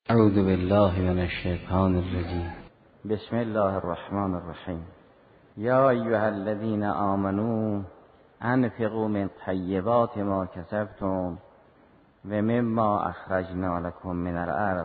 اعوذ بالله من الشیطان الرجیم. بسم الله الرحمن الرحیم. یا ایها الذین آمنوا انفقوا من طیبات ما کسبتم و مما اخرجنا لكم من الارض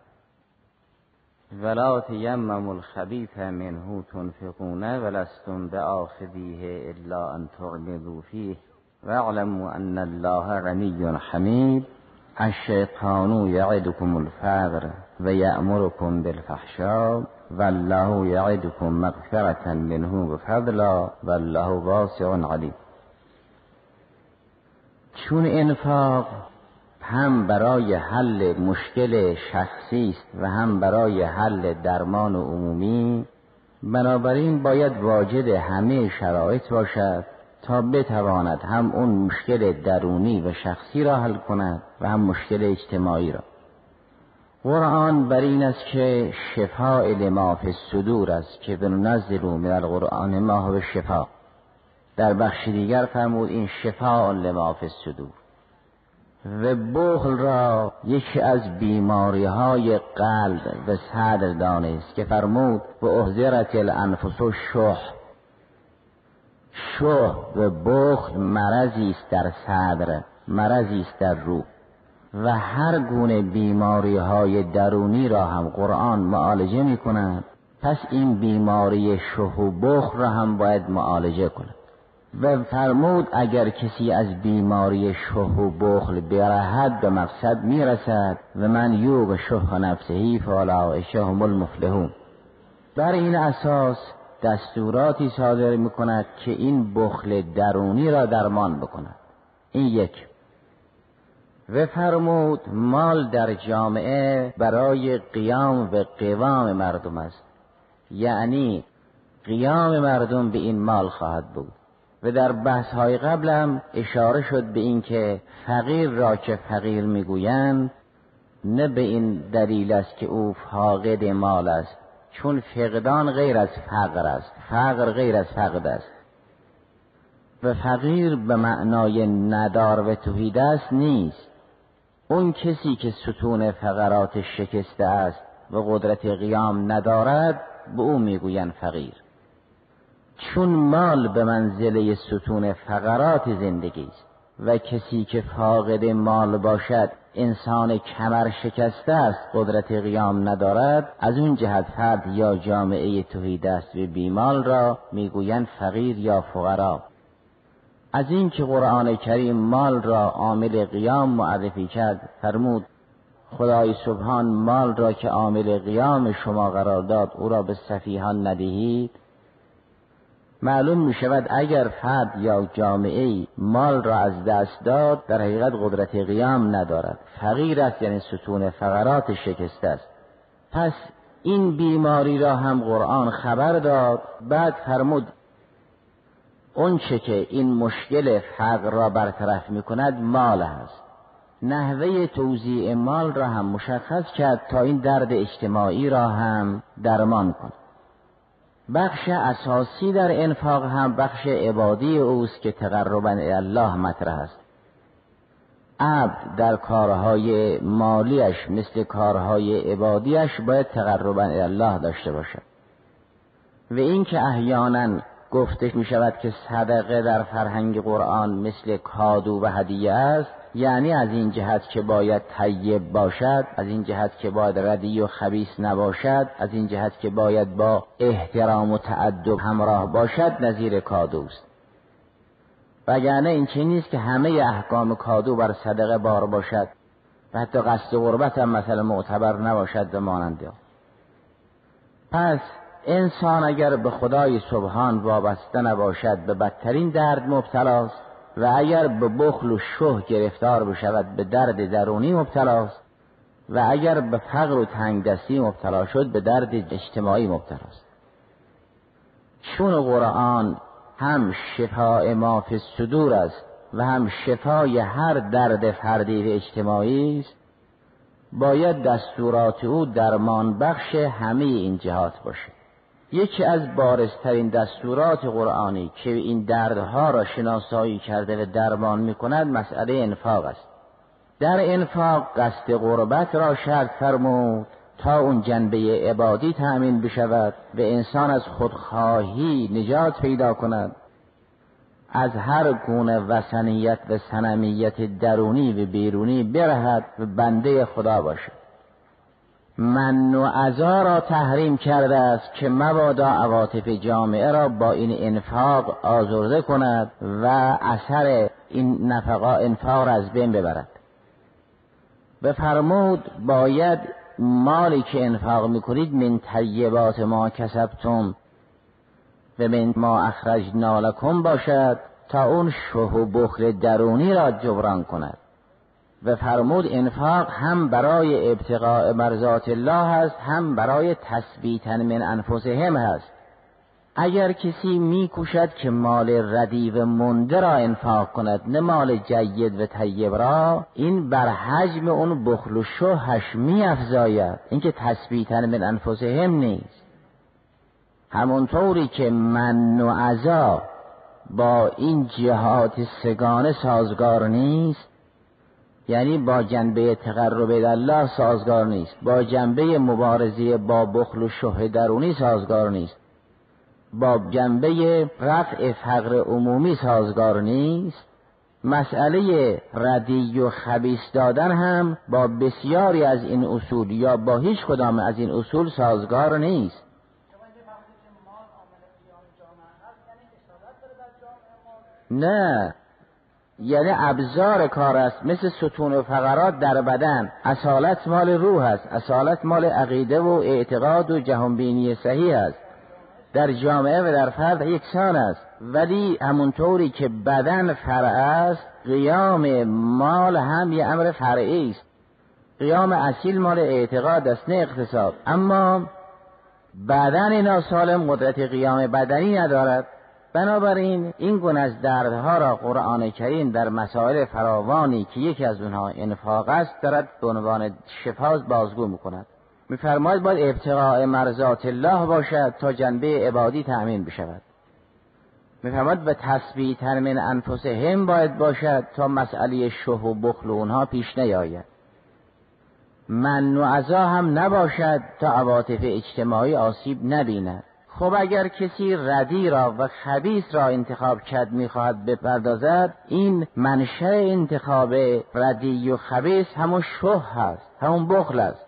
ولا تیمموا الخبیث منه تنفقون ولستم بآخذیه الا ان تغمضوا فیه واعلموا ان الله غنی حمید. الشیطان یعدکم الفقر و یأمرکم بالفحشاء والله یعدکم مغفرة منه وفضلا والله واسع علیم. چون انفاق هم برای حل مشکل شخصی است و هم برای حل درمان عمومی، بنابراین باید واجد همه شرایط باشد تا بتواند هم اون مشکل درونی و شخصی را حل کند و هم مشکل اجتماعی را. قرآن بر این است که شفاء لما فی الصدور است که بننزل من القرآن ما هو شفاء. در بخش دیگر فرمود این شفاء لما فی الصدور. و بخل را یکی از بیماری های قلب و صدر دانست که فرمود و احضرت الانفس الشح. شح و بخل مرضی است در صدر، مرضی است در روح و هر گونه بیماری های درونی را هم قرآن معالجه می کند. پس این بیماری شح و بخل را هم باید معالجه کند و فرمود اگر کسی از بیماری شح و بخل برهد به مقصد می رسد و من یوق شح نفسه فاولئک هم المفلحون. بر این اساس دستوراتی صادر می کند که این بخل درونی را درمان بکند. این یک. و فرمود مال در جامعه برای قیام و قوام مردم است، یعنی قیام مردم به این مال خواهد بود. و در بحث های قبلم اشاره شد به این که فقیر را که فقیر میگویند نه به این دلیل است که او فاقد مال است، چون فقدان غیر از فقر است، فقر غیر از فقد است. و فقیر به معنای ندار و تهیدست نیست. اون کسی که ستون فقرات شکسته است و قدرت قیام ندارد به او میگویند فقیر، چون مال به منزله ستون فقرات زندگی است و کسی که فاقد مال باشد انسان کمر شکسته است، قدرت قیام ندارد، از اون جهت فرد یا جامعه تهیدست و بیمال را میگویند فقیر یا فقرا. از این که قرآن کریم مال را عامل قیام معرفی کرد، فرمود خدای سبحان مال را که عامل قیام شما قرار داد او را به سفیهان ندهید. معلوم می شود اگر فرد یا جامعه مال را از دست داد در حقیقت قدرت قیام ندارد، فقیر است، یعنی ستون فقرات شکسته است. پس این بیماری را هم قرآن خبر داد. بعد فرمود اون چه که این مشکل فقر را برطرف می کند مال است. نحوه توزیع مال را هم مشخص کرد تا این درد اجتماعی را هم درمان کند. بخش اساسی در انفاق هم بخش عبادی اوست که تقربا الی الله مطرح است. عبد در کارهای مالیش مثل کارهای عبادیش باید تقربا الی الله داشته باشد. و این که احیانا گفته می شود که صدقه در فرهنگ قرآن مثل کادو و هدیه است، یعنی از این جهت که باید طیب باشد، از این جهت که باید ردی و خبیث نباشد، از این جهت که باید با احترام و تأدب همراه باشد، نظیر کادوست. وگرنه این چه نیست که همه احکام کادو بر صدقه بار باشد و حتی قصد قربت هم مثلا معتبر نباشد و مانند. پس انسان اگر به خدای سبحان وابسته نباشد به بدترین درد مبتلاست و اگر به بخل و شح گرفتار بشود به درد درونی مبتلاست و اگر به فقر و تنگدستی مبتلا شد به درد اجتماعی مبتلاست. چون قرآن هم شفاء ما فی الصدور است و هم شفای هر درد فردی و اجتماعی است، باید دستورات او درمان بخش همه این جهات باشه. یکی از بارزترین دستورات قرآنی که این دردها را شناسایی کرده و درمان می‌کند مسئله انفاق است. در انفاق قصد قربت را شرط فرمود تا اون جنبه عبادی تأمین بشود و انسان از خودخواهی نجات پیدا کند، از هر گونه وثنیت و صنمیت درونی و بیرونی برهد و بنده خدا باشد. من و عزا را تحریم کرده است که مبادا عواطف جامعه را با این انفاق آزرده کند و اثر این انفاق را از بین ببرد. بفرمود باید مالی که انفاق میکنید من طیبات ما کسبتم و من ما اخرجنا لکم باشد تا اون شح و بخل درونی را جبران کند. و فرمود انفاق هم برای ابتغاء مرضات الله هست، هم برای تثبیتا من انفسهم هست. اگر کسی میکوشد که مال ردی و مونده را انفاق کند نه مال جید و طیب را، این بر حجم اون بخل و شحش میافزاید، این که تثبیتا من انفسهم نیست. همونطوری که من و عزا با این جهات سگانه سازگار نیست، یعنی با جنبه تقرب الله سازگار نیست، با جنبه مبارزه با بخل و شح درونی سازگار نیست، با جنبه رفع فقر عمومی سازگار نیست، مسئله ردی و خبیث دادن هم با بسیاری از این اصول یا با هیچ کدام از این اصول سازگار نیست. نه، یعنی ابزار کار است، مثل ستون و فقرات در بدن. اصالت مال روح است، اصالت مال عقیده و اعتقاد و جهانبینی صحیح است. در جامعه و در فرد یکسان است، ولی همونطوری که بدن فرع است، قیام مال هم یه امر فرعی است. قیام اصیل مال اعتقاد است نه اقتصاد. اما بدن ناسالم قدرت قیام بدنی ندارد. بنابراین این گونه از دردها را قرآن کریم در مسائل فراوانی که یکی از اونها انفاق است دارد به عنوان شفا بازگو میکند. میفرماید باید ابتغاء مرضات الله باشد تا جنبه عبادی تأمین بشود. میفرماید به تثبیت من انفسهم باید باشد تا مسئله شح و بخل اونها پیش نیاید. من و عزا هم نباشد تا عواطف اجتماعی آسیب نبیند. خب اگر کسی ردی را و خبیث را انتخاب کرد میخواهد بپردازد، این منشأ انتخاب ردی و خبیث همون شح هست، همون بخل است.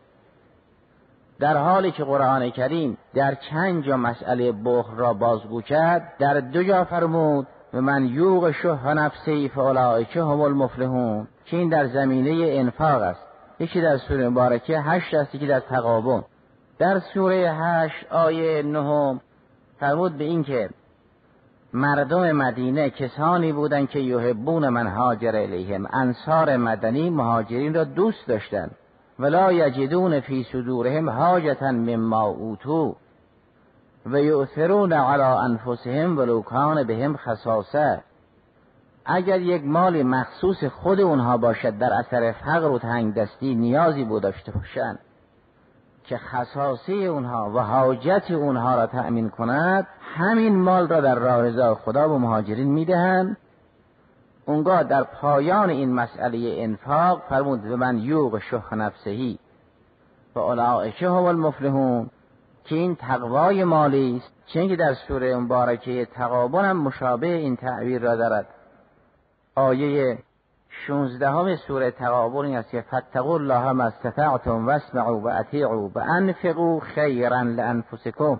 در حالی که قرآن کریم در چند جا مسئله بخل را بازگو کرد، در 2 جا فرمود و من یوق شح نفسی فاولئک هم المفلحون، که این در زمینه انفاق است. یکی در سوره مبارکه 8 است، یکی در تغابن. در سوره 8 آیه 9 فرمود به این که مردم مدینه کسانی بودند که یحبون من هاجر الیهم، انصار مدنی مهاجرین را دوست داشتند. ولا یجدون فی صدورهم حاجة مما اوتوا و یؤثرون علی انفسهم ولو کان بهم خصاصه. اگر یک مال مخصوص خود اونها باشد در اثر فقر و تنگدستی نیازی داشته باشند که خصاصه اونها و حاجت اونها را تأمین کند، همین مال را در راه رضای خدا به مهاجرین میدهند. اونگاه در پایان این مسئله انفاق فرمود به من یوق شح نفسهی و اولئک هم المفلحون، که این تقوای مالی است. چون که در سوره مبارکه تغابن هم مشابه این تعبیر را دارد. آیه 16 سوره تغابن است که فاتقوا الله ما استطعتم واسمعوا واطیعوا وانفقوا خیرا لانفسکم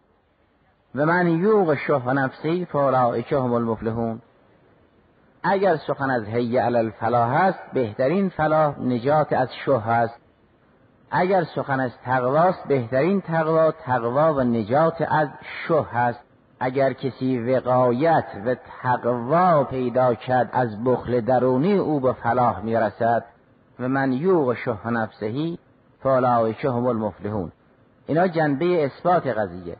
و من یوق شح نفسی فاولئک هم المفلحون. اگر سخن از حی علی الفلاح است، بهترین فلاح نجات از شح است. اگر سخن از تقواست، بهترین تقوا و نجات از شح است. اگر کسی وقایت و تقوا پیدا کرد از بخل درونی، او به فلاح میرسد. و من یوق شح نفسهی فاولئک هم المفلحون. اینا جنبه اثبات قضیه.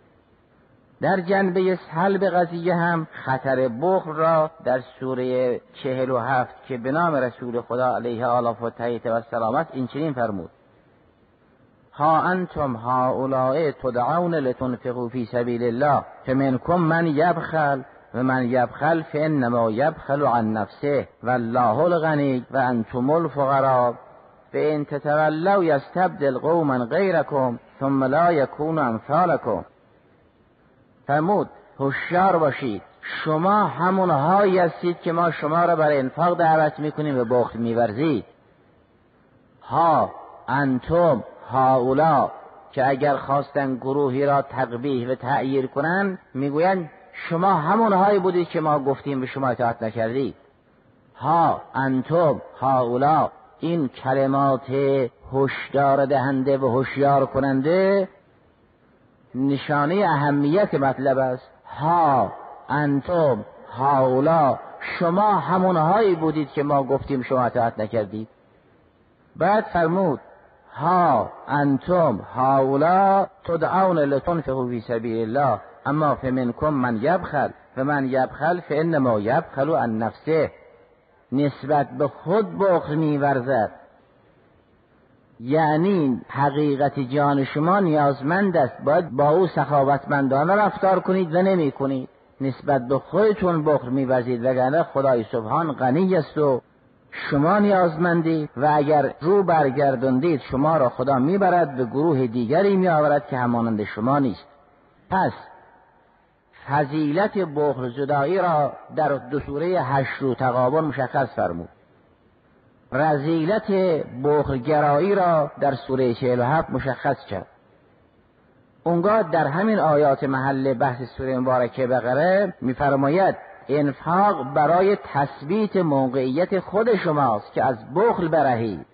در جنبه سلب قضیه هم خطر بخل را در سوره 47 که به نام رسول خدا علیه آله و تحیت و سلامت این چنین فرمود: ها انتم هؤلاء تدعون لتنفقوا فی سبیل الله فمنکم من یبخل و من یبخل فانما یبخل عن نفسه والله الغنی و انتم الفقراء فان تتولوا یستبدل قوما غیرکم ثم لا یکونوا امثالکم. فرمود هوشیار باشید، شما همونهایی هستید که ما شما را بر انفاق دعوت میکنیم و بخل میورزید. ها انتم هؤلاء، که اگر خواستن گروهی را تقبیح و تعییر کنن میگویند شما همونهایی بودید که ما گفتیم به شما اطاعت نکردید. ها انتم هؤلاء، این کلمات هشدار دهنده و هوشیار کننده نشانه اهمیت مطلب است. ها انتم هؤلاء، شما همونهایی بودید که ما گفتیم شما اطاعت نکردید. بعد فرمود ها انتم هؤلاء تدعون لتنفقوا فی سبیل الله اما فمنکم من یبخل و من یبخل فانما یبخل عن نفسه. نسبت به خود بخل می‌ورزد، یعنی حقیقت جان شما نیازمند است، باید با او سخاوتمندانه رفتار کنید و نمی کنید. نسبت به خودتون بخل می‌ورزید، وگرنه خدای سبحان غنی است و شما نیازمندید و اگر رو برگرداندید شما را خدا میبرد به گروه دیگری میآورد که همانند شما نیست. پس فضیلت بخل زدایی را در دو سوره حشر تغابن مشخص فرمود. رذیلت بخل گرایی را در سوره 47 مشخص کرد. اونگاه در همین آیات محل بحث سوره مبارکه بقره میفرماید انفاق برای تثبیت موقعیت خود شماست که از بخل برهید.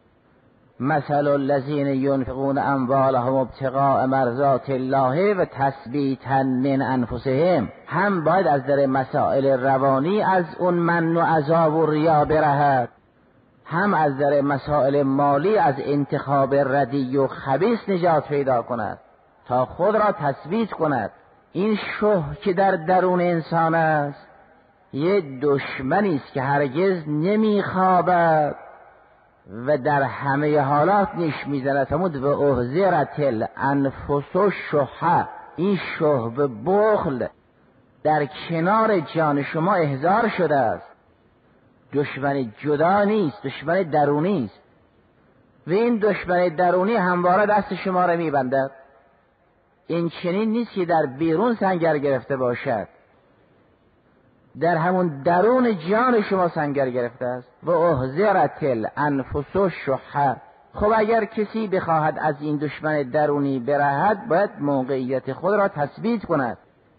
مثل الذین ينفقون اموالهم ابتغاء مرضات الله و تثبیتا من انفسهم. هم باید از در مسائل روانی از اون من و عذاب و ریا برهد، هم از در مسائل مالی از انتخاب ردی و خبیث نجات پیدا کند تا خود را تثبیت کند. این شه که در درون انسان است یه دشمنی است که هرگز نمیخوابد و در همه حالات نیش میزند. فرمود و احذرت الانفس الشح، این شه به بخل در کنار جان شما احضار شده است. دشمن جدا نیست، دشمن درونی است و این دشمن درونی همواره دست شما را میبندد. این چنین نیست که در بیرون سنگر گرفته باشد، در همون درون جان شما سنگر گرفته است. و احذرت الانفس الشح. خب اگر کسی بخواهد از این دشمن درونی برهد باید موقعیت خود را تثبیت کند.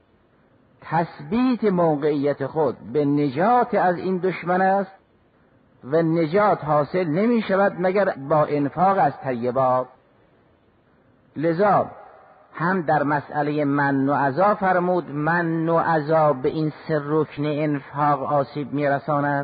تثبیت موقعیت خود به نجات از این دشمن است و نجات حاصل نمی شود مگر با انفاق از طیبات. لذا هم در مسئله من و عذا فرمود من و عذا به این سه رکن انفاق آسیب میرساند.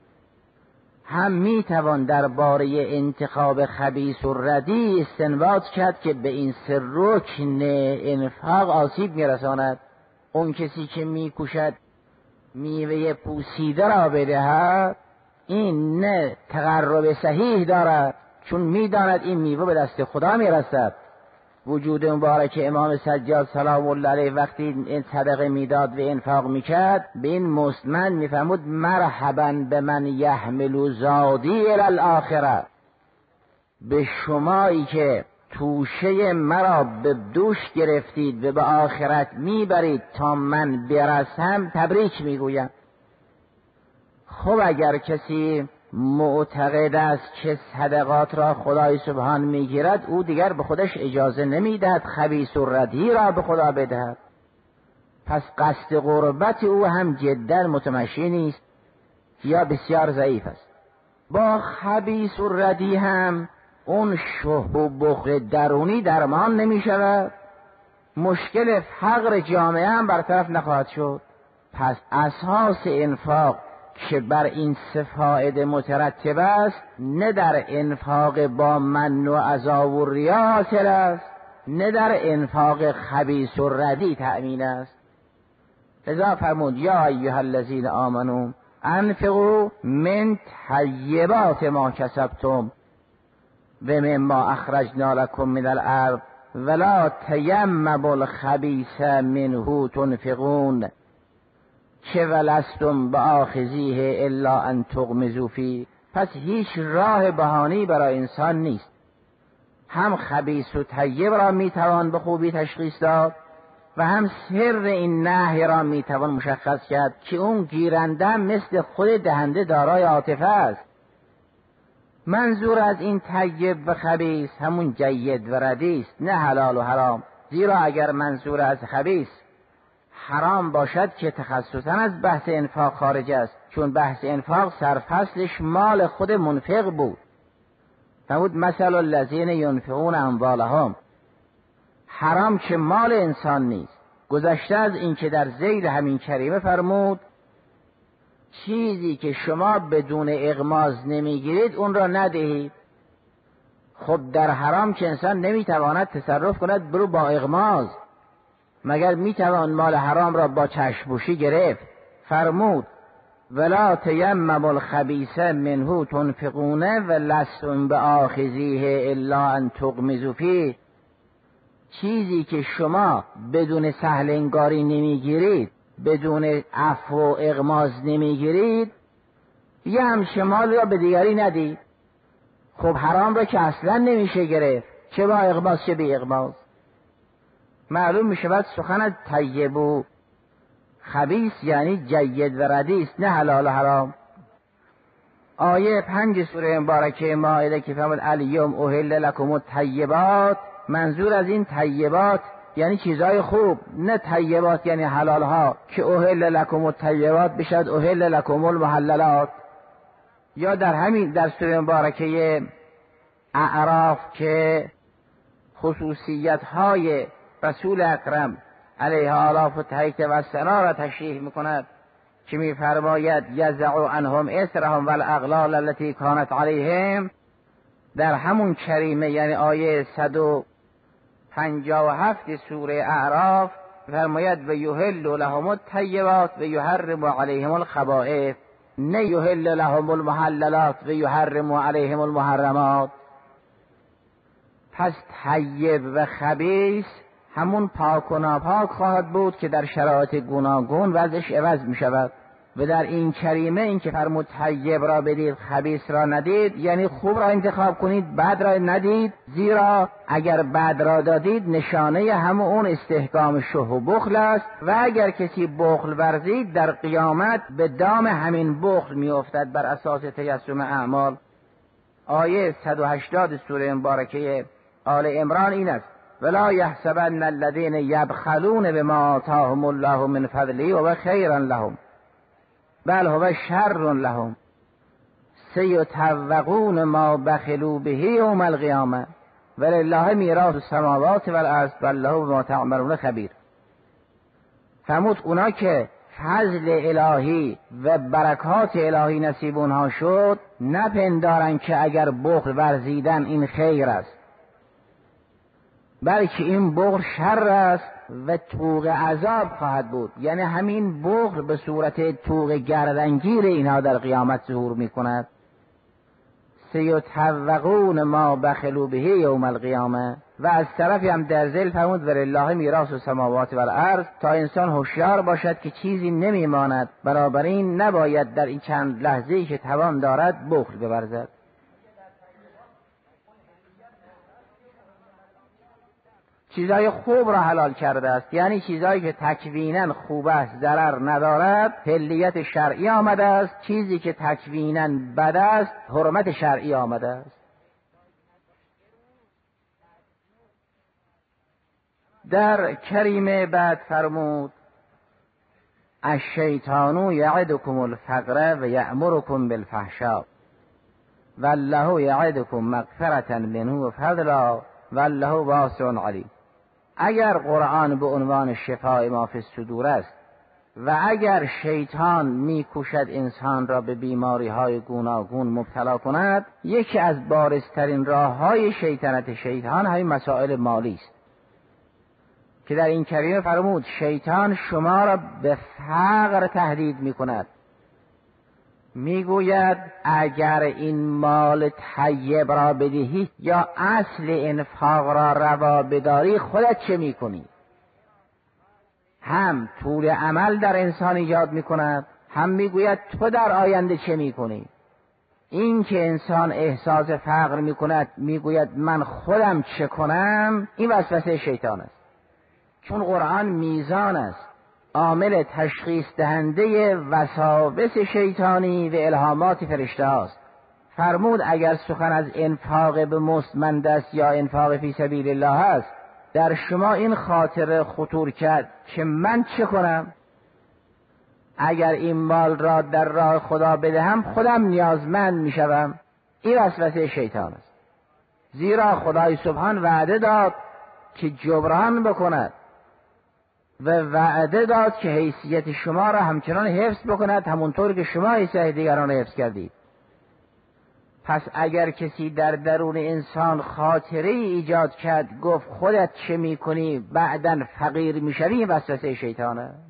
هم میتوان درباره انتخاب خبیث و ردی استنباط کرد که به این سه رکن انفاق آسیب میرساند. اون کسی که میکوشد میوه پوسیده را بدهد این نه تقرب صحیح دارد، چون میداند این میوه به دست خدا میرسد. وجود مبارک امام سجاد سلام الله علیه وقتی این صدقه میداد و انفاق میکرد به این مستمند میفرمود مرحبا به من یحمل زادی الی الاخره. به شمایی که توشه مرا به دوش گرفتید و به آخرت میبرید تا من برسم تبریک میگویم. خب اگر کسی معتقد است که صدقات را خدای سبحان میگیرد او دیگر به خودش اجازه نمیدهد خبیث و ردی را به خدا بدهد. پس قصد قربت او هم جدا متمشی نیست یا بسیار ضعیف است. با خبیث و ردی هم اون شه و بخل درونی درمان نمی شود، مشکل فقر جامعه هم برطرف نخواهد شد. پس اساس انفاق که بر این سه فائده مترتب است نه در انفاق با من و عذا و ریا حاصل است، نه در انفاق خبیث و ردی تأمین است. لذا فرمود یا ایها الذین آمنوا انفقوا من طیبات ما کسبتم و مما اخرجنا لكم من الارض ولا تیمموا الخبیث منه تنفقون که ولستم بآخذیه الا ان تغمزوا فیه. پس هیچ راه بهانه‌ای برای انسان نیست. هم خبیث و طیب را میتوان به خوبی تشخیص داد و هم سر این نهی را میتوان مشخص کرد که اون گیرنده مثل خود دهنده دارای عاطفه است. منظور از این طیب و خبیث همون جید و ردی است، نه حلال و حرام. زیرا اگر منظور از خبیث حرام باشد که تخصصاً از بحث انفاق خارج است، چون بحث انفاق سرفصلش مال خود منفق بود. فرمود مثل الذین ینفقون اموالهم. حرام که مال انسان نیست. گذشته از این که در ذیل همین کریمه فرمود چیزی که شما بدون اغماض نمیگیرید اون را ندهید. خب در حرام که انسان نمیتواند تصرف کند برو با اغماض، مگر میتوان مال حرام را با چشم‌پوشی گرفت؟ فرمود ولا تیمموا الخبیث منه تنفقون ولستم بآخذیه الا ان تغمزوا فیه. چیزی که شما بدون سهل انگاری نمیگیرید، بدون عفو و اغماض نمیگیرید، یه همچه مال را به دیگری ندید. خب حرام را که اصلا نمیشه گرفت، چه با اغماض چه بی اغماض. معلوم میشود سخن از طیب و خبیث یعنی جید و ردی است، نه حلال و حرام. آیه 5 سوره مبارکه مائده که فرمود الیوم احل لکم الطیبات، منظور از این طیبات یعنی چیزای خوب، نه طیبات یعنی حلال ها که احل لکم الطیبات بشد احل لکم المحللات. یا در همین در سوره مبارکه اعراف که خصوصیت های رسول اکرم علیه آلاف و تحیط و سنا را تشریح میکند که میفرماید یزع عنهم اسرهم والاغلال التي کانت علیهم. در همون کریمه یعنی آیه 157 سوره اعراف فرماید و یحل لهم الطیبات و یحرم علیهم الخبائث، نه یحل لهم المحللات و یحرم علیهم المحرمات. پس طیب و خبیث همون پاک و ناپاک خواهد بود که در شرایط گوناگون وضعش عوض می شود. و در این کریمه این که فرمود طیب را بدید خبیث را ندید، یعنی خوب را انتخاب کنید بد را ندید، زیرا اگر بد را دادید نشانه همون اون استحکام شه و بخل است و اگر کسی بخل ورزید در قیامت به دام همین بخل می افتد بر اساس تجسم اعمال. آیه 180 سوره مبارکه آل عمران این است ولا یحسبن الذین یبخلون بما آتاهم الله من فضله و خیرا لهم بل هو شر لهم سیطوقون ما بخلوا به یوم القیامه ولله میراث السماوات والارض والله بما تعملون خبیر. فرمود اونا که فضل الهی و برکات الهی نصیب اونها شد نپندارن که اگر بخل ورزیدن این خیر است، بلکه این بخل شر است و طوق عذاب خواهد بود. یعنی همین بخل به صورت طوق گردنگیر اینها در قیامت ظهور می کند. سیطوقون ما بخلوا به یوم القیامه. و از طرفی هم در ذیل فرمود ولله میراث السماوات والارض، تا انسان هوشیار باشد که چیزی نمیماند، بنابراین نباید در این چند لحظه‌ای که توان دارد بخل بورزد. چیزای خوب را حلال کرده است، یعنی چیزایی که تکویناً خوب است ضرر ندارد حلیت شرعی آمده است، چیزی که تکویناً بد است حرمت شرعی آمده است. در کریمه بعد فرمود الشیطان یعدکم الفقر و یأمرکم بالفحشاء والله یعدکم مغفرة منه و فضلا والله واسع علیم. اگر قرآن به عنوان شفای ما فی الصدور است و اگر شیطان میکوشد انسان را به بیماری های گوناگون مبتلا کند، یکی از بارزترین راه های شیطنت شیطان همین مسائل مالی است که در این کریمه فرمود شیطان شما را به فقر تهدید میکند. میگوید اگر این مال طیب را بدهی یا اصل انفاق را روا بداری خودت چه میکنی؟ هم طول عمل در انسان ایجاد میکند، هم میگوید تو در آینده چه میکنی. این که انسان احساس فقر میکند، میگوید من خودم چه کنم، این وسوسه شیطان است. چون قرآن میزان است، عامل تشخیص دهنده وساوس شیطانی و الهامات فرشته است. فرمود اگر سخن از انفاق به مستمند است یا انفاق فی سبیل الله است، در شما این خاطر خطور کرد که من چه کنم؟ اگر این مال را در راه خدا بدهم خودم نیازمند میشوم. این وسوسه شیطان است. زیرا خدای سبحان وعده داد که جبران بکند و وعده داد که حیثیت شما را همچنان حفظ بکند همونطور که شما حیثیت دیگران را حفظ کردید. پس اگر کسی در درون انسان خاطره ایجاد کرد، گفت خودت چه میکنی بعداً فقیر میشوی، وسوسه شیطان است.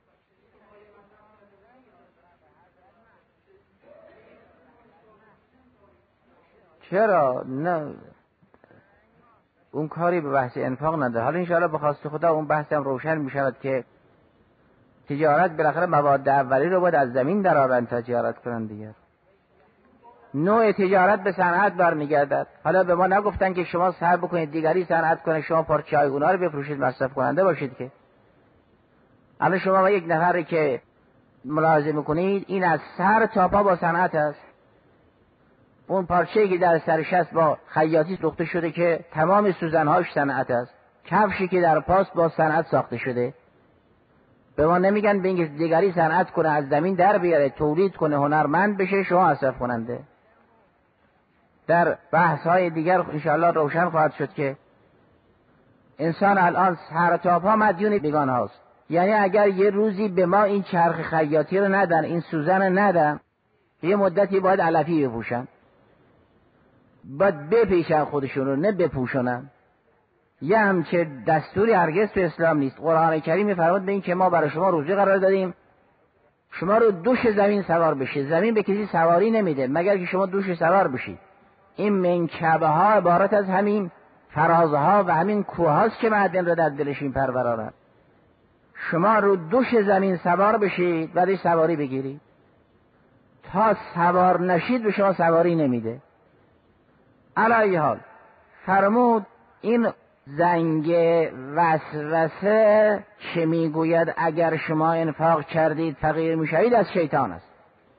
چرا نه؟ اون کاری به بحث انفاق نداره. حالا انشاءالله به خواست خدا اون بحث هم روشن می شود که تجارت بالاخره مواد اولی رو باید از زمین درآورن تا تجارت کنن دیگر. نوع تجارت به صنعت برمیگردد. حالا به ما نگفتن که شما سر بکنید دیگری صنعت کنه، شما پارچه‌های اونا رو بفروشید، مصرف کننده باشید. که الان شما یک نفری که ملاحظه میکنید این از سر تا پا با صنعت است. اون پارچه‌ای که در سرش است با خیاطی ساخته شده که تمام سوزن‌هاش صنعت است. کفشی که در پاست با صنعت ساخته شده. به ما نمیگن به اینکه دیگری صنعت کنه، از زمین در بیاره، تولید کنه، هنرمند بشه، شما مصرف کننده. در بحث‌های دیگر انشاءالله روشن خواهد شد که انسان الان سر تا پا مدیون بیگانه هاست. یعنی اگر یه روزی به ما این چرخ خیاطی رو ندن، این سوزن رو ندن، یه مدتی باید علفی بپوشن، باید بپیشن خودشون رو، نه بپوشونن. یه همچه دستوری هرگز تو اسلام نیست. قرآن کریم می‌فرماید به این که ما برای شما روزی قرار دادیم شما رو دوش زمین سوار بشید. زمین به کسی سواری نمیده مگر که شما دوش سوار بشید. این منکبه ها عبارت از همین فرازها و همین کوه هاست که معدن رو در دلشین پرورانند. شما رو دوش زمین سوار بشید ولی سواری بگیرید. تا سوار نشید به شما سواری نمیده. علی حال فرمود این زنگ وسوسه که میگوید اگر شما انفاق کردید فقیر میشوید از شیطان است.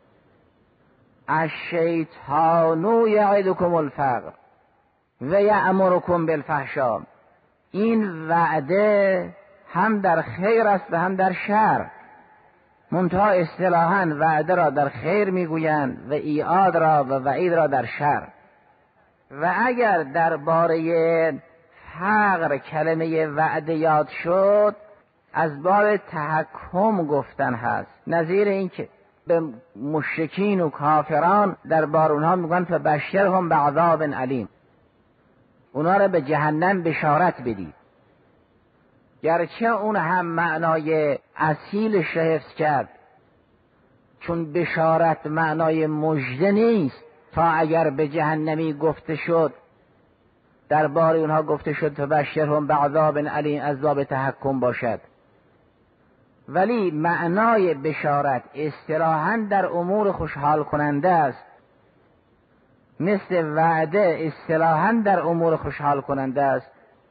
الشیطان یعدکم الفقر و یأمرکم بالفحشاء. این وعده هم در خیر است و هم در شر. منتها اصطلاحاً وعده را در خیر میگویند و ایعاد را و وعید را در شر. و اگر درباره فقر کلمه وعده یاد شد از باب تحکم گفتن هست، نظیر این که به مشرکین و کافران درباره اونها میگن فبشرهم بعذاب علیم، اونا را به جهنم بشارت بدید. گرچه اون هم معنای اصیلش را حفظ کرد، چون بشارت معنای مژده نیست. تا اگر به جهنمی گفته شد درباره اونها گفته شد فبشرهم بعذاب علیم، از باب تحکم باشد. ولی معنای بشارت اصطلاحاً در امور خوشحال کننده است، مثل وعده اصطلاحاً در امور خوشحال کننده است.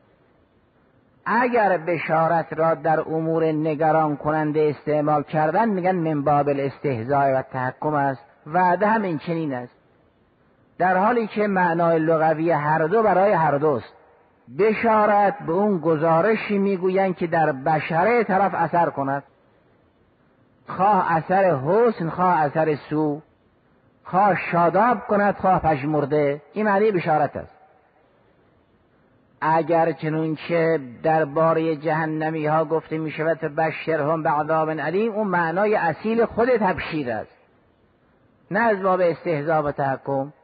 اگر بشارت را در امور نگران کننده استعمال کردن میگن من باب الاستهزاء و تحکم است. وعده هم این چنین است، در حالی که معنای لغوی هر دو برای هر دوست. بشارت به اون گزارشی میگویند که در بشره طرف اثر کند، خواه اثر حسن، خواه اثر سو، خواه شاداب کند، خواه پژمرده. این معنی بشارت است. اگر چنون که درباره جهنمی ها گفته می شود فبشرهم بعذاب علیم، اون معنای اصیل خود تبشیر است، نه از باب استهزاء و تحکم.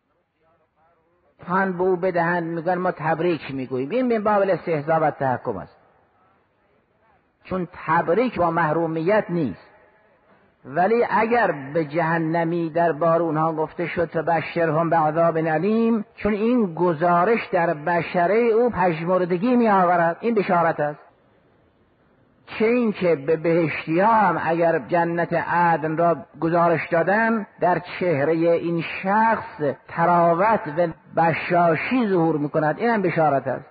پند به او بدهند میگن ما تبریک میگوییم، این من باب استهزاء و تحکم است، چون تبریک با محرومیت نیست. ولی اگر به جهنمی درباره اونها گفته شد فبشرهم بعذاب علیم، چون این گزارش در بشره او پژمردگی می آورد، این بشارت است. چه این که به بهشتی ها هم اگر جنت عدن را گزارش دادن، در چهره این شخص تراوت و بشاشی ظهور میکند. این هم بشارت است.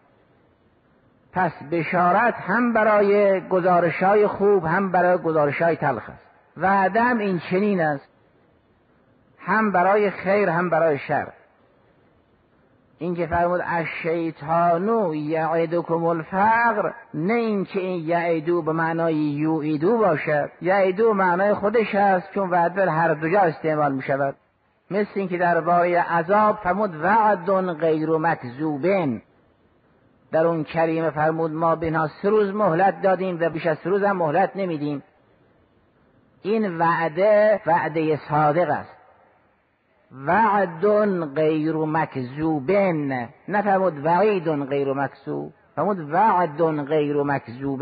پس بشارت هم برای گزارش های خوب هم برای گزارش های تلخ است. وعده هم این چنین است، هم برای خیر هم برای شر. این که فرمود الشیطان یعدکم الفقر، نه این که این یعدو به معنای یوعدو باشد. یعدو معنای خودش است، چون وعده هر دو جا استعمال می شود. مثل این که در باره عذاب فرمود وعد غیر مکذوب. در اون کریمه فرمود ما به اینها 3 روز مهلت دادیم و بیش از 3 روز هم مهلت نمیدیم. این وعده صادق است. وعد غیر مکذوب، نفرمود وعید غیر مکذوب، فرمود وعد غیر مکذوب.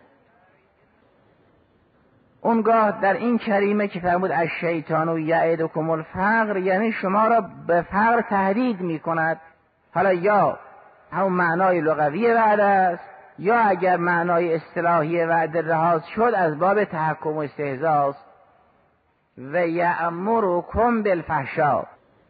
اونگاه در این کریمه که فرمود الشیطان یعدکم الفقر، یعنی شما را به فقر تهدید می کند. حالا یا همون معنای لغوی وعده است، یا اگر معنای اصطلاحی وعده لحاظ شد از باب تحکم و استهزاء است. و یأمرکم بالفحشاء،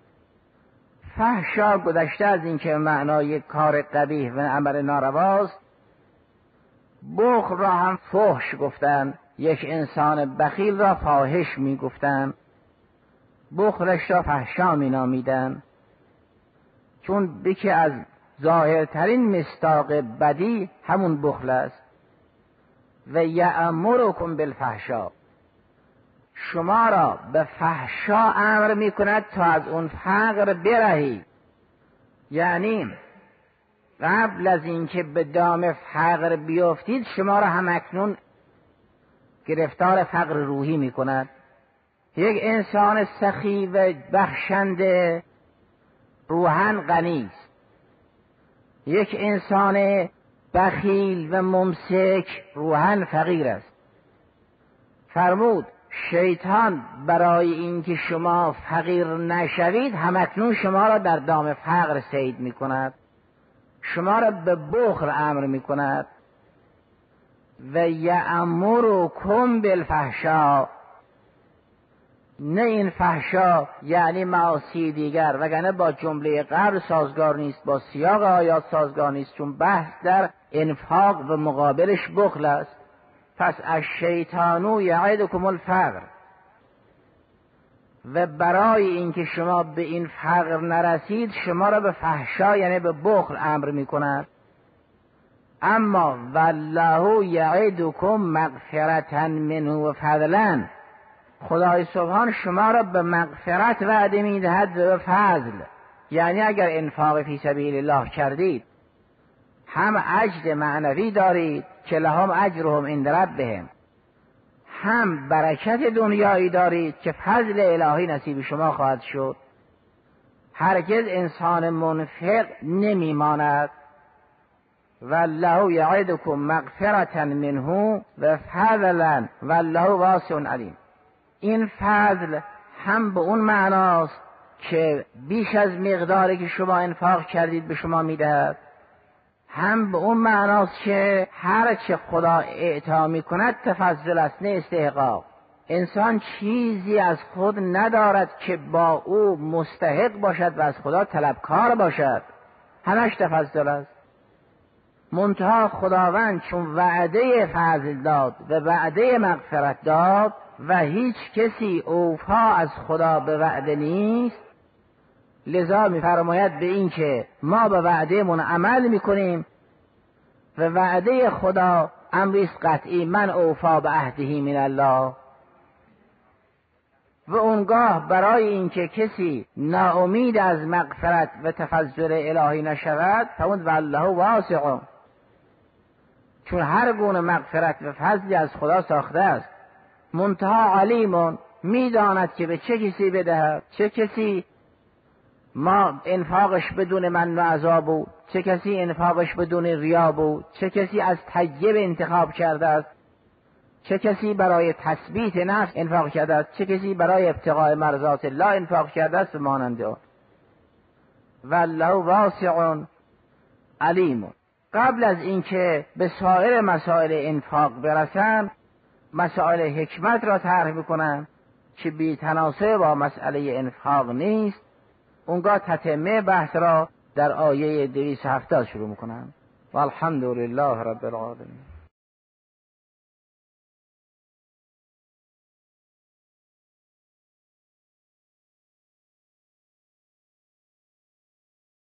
فحشا گذشته از این که معنای کار قبیح و عمل نارواست. بخل را هم فحش گفتن، یک انسان بخیل را فاحش می گفتن، بخلش را فحشا می نامیدن، چون بیکی از ظاهرترین مصداق بدی همون بخل است. و یأمرکم بالفحشاء، شما را به فحشا امر می کند تا از اون فقر برهی. یعنی قبل از اینکه به دام فقر بیافتید شما را هم اکنون گرفتار فقر روحی می کند. یک انسان سخی و بخشنده روحاً غنی است، یک انسان بخیل و ممسک روحاً فقیر است. فرمود شیطان برای اینکه شما فقیر نشوید همکنون شما را در دام فقر صید می کند، شما را به بخل امر می کند. و یأمرکم بالفحشاء، نه این فحشا یعنی معاصی دیگر، وگرنه با جمله قبل سازگار نیست، با سیاق آیات سازگار نیست، چون بحث در انفاق و مقابلش بخل است. پس الشیطان یعدکم الفقر، و برای اینکه شما به این فقر نرسید شما را به فحشا یعنی به بخل امر می کند. اما والله یعدکم مغفرة منه و فضلا، خدای سبحان شما را به مغفرت وعده می دهد و به فضل. یعنی اگر انفاق فی سبیل الله کردید هم اجر معنوی دارید که لهم اجرهم عند ربهم، هم برکت دنیایی دارید که فضل الهی نصیب شما خواهد شد. هرگز انسان منفق نمیماند. والله یعدکم مغفرة منه و فضلا والله واسع علیم. این فضل هم به اون معناست که بیش از مقداری که شما انفاق کردید به شما میدهد، هم به اون معناست که هر چه خدا اعطا می کند تفضل است نه استحقاق. انسان چیزی از خود ندارد که با او مستحق باشد و از خدا طلبکار باشد، همش تفضل است. منتها خداوند چون وعده فضل داد و وعده مغفرت داد و هیچ کسی اوفا از خدا به وعده نیست، لذا می‌فرماید به این که ما به وعده من عمل می‌کنیم و وعده خدا امری قطعی، من اوفا به عهده من الله. و اونگاه برای اینکه کسی ناامید از مغفرت و تفضل الهی نشود فرمود والله واسع، چون هر گونه مغفرت و فضلی از خدا ساخته است. منتها علیم، میداند که به چه کسی بدهد، چه کسی ما انفاقش بدون من و عذاب بود، چه کسی انفاقش بدون ریا بود، چه کسی از طیب انتخاب کرده است، چه کسی برای تثبیت نفس انفاق کرده است، چه کسی برای ابتغاء مرضات الله انفاق کرده است و ماننده. والله واسع علیم. قبل از اینکه به سایر مسائل انفاق برسن مسائل حکمت را طرح بکنن که بی تناسب با مسئله انفاق نیست، اونگاه تتمه بحث را در آیه 270 شروع میکنن. والحمد لله رب العالمین.